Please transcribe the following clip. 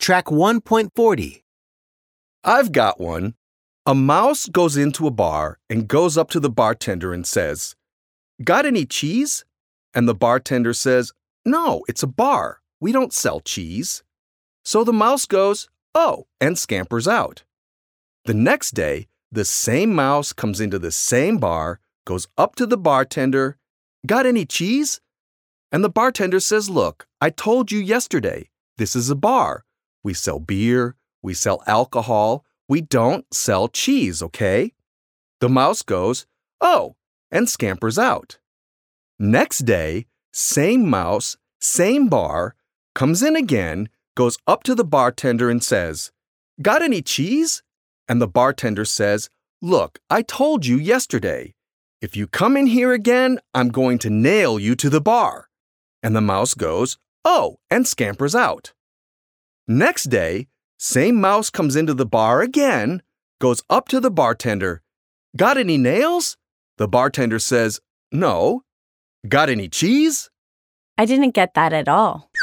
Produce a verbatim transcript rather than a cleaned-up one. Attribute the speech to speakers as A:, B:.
A: Track one point four zero.
B: I've got one. A mouse goes into a bar and goes up to the bartender and says, "Got any cheese?" And the bartender says, "No, it's a bar. We don't sell cheese." So the mouse goes, "Oh," and scampers out. The next day, the same mouse comes into the same bar, goes up to the bartender, "Got any cheese?" And the bartender says, "Look, I told you yesterday, this is a bar. We sell beer, we sell alcohol, we don't sell cheese, okay?" The mouse goes, "Oh," and scampers out. Next day, same mouse, same bar, comes in again, goes up to the bartender and says, "Got any cheese?" And the bartender says, "Look, I told you yesterday. If you come in here again, I'm going to nail you to the bar." And the mouse goes, "Oh," and scampers out. Next day, same mouse comes into the bar again, goes up to the bartender. "Got any nails?" The bartender says, "No." "Got any cheese?"
C: I didn't get that at all.